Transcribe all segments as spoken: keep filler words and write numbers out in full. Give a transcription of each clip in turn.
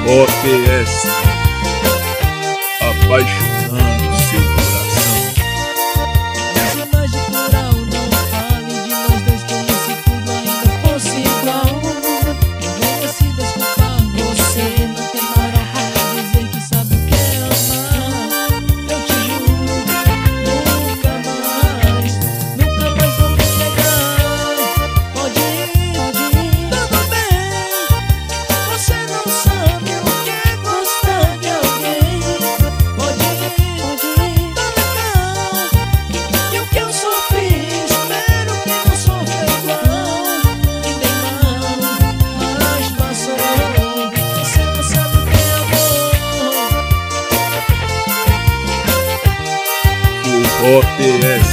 O T S, apaixonando seu coração. Essa imagem plural não fale de nós dois como se tudo ainda fosse igual. Não venha se desculpar, você não tem moral para dizer que sabe o que é amar. Eu te juro, nunca mais, nunca mais vou me entregar. Pode ir, pode ir, tudo bem. Você não sabe o que é gostar de alguém. Pode ir, pode ir, tá legal. E o que eu sofri, espero que não sofra igual. E bem não, mas passou. Você não sabe o que é amor. O T S,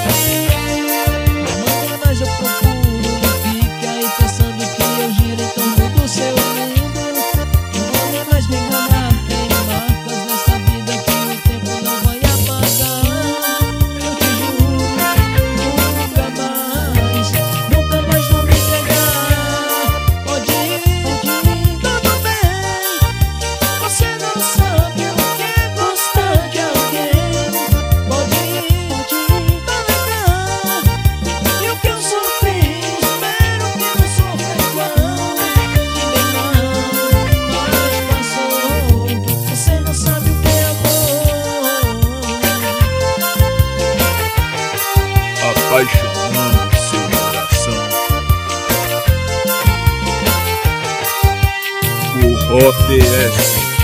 Manda mais eu procuro, não fique aí pensando que eu giro em torno do seu mundo. Não vou nem mais me enganar, tem marcas nessa vida que o tempo não vai apagar. Eu te juro, nunca mais, nunca mais vou me entregar. Pode ir, pode ir, tudo bem. Você não sabe o que é gostar de alguém. Pode ir, pode ir, tá legal. E o que eu sofri, espero que não sofra igual. E bem não, mas passou. Você não sabe o que é amor. apaixonando seu coração. O O T S,